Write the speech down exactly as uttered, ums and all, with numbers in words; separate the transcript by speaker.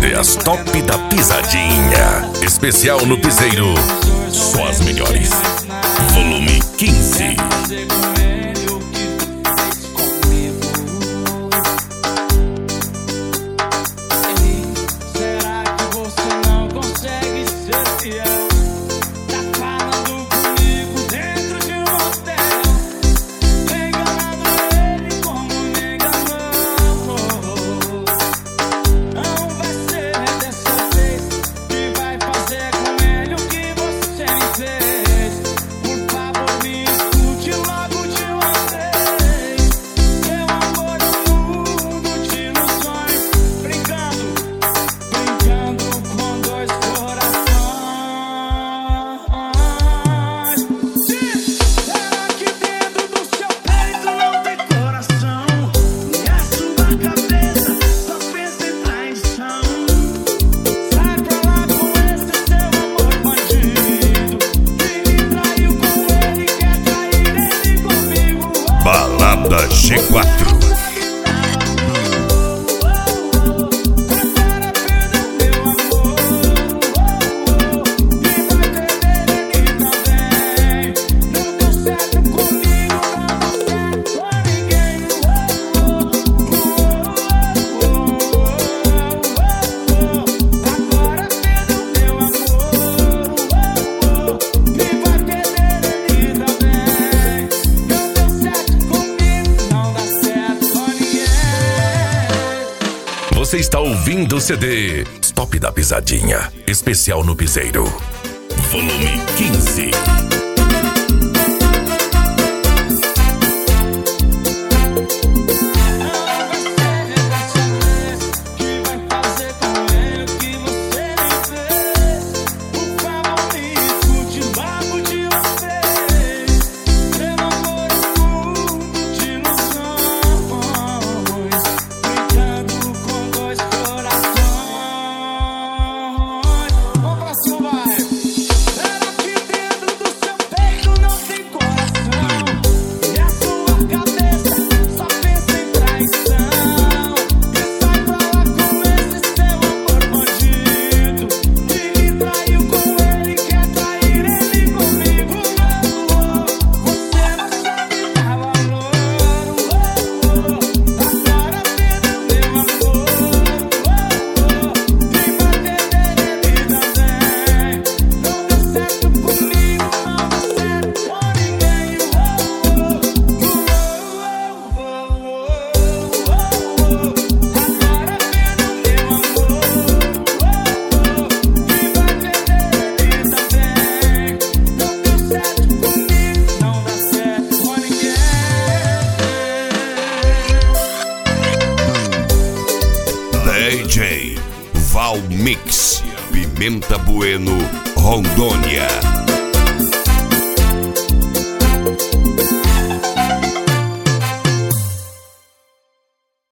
Speaker 1: você as top da pisadinha. Especial no piseiro, só as melhores. Volume quinze. Balada G quatro. Você está ouvindo o C D Top da Pisadinha, especial no piseiro, volume quinze. D J Val Mix, Pimenta Bueno, Rondônia.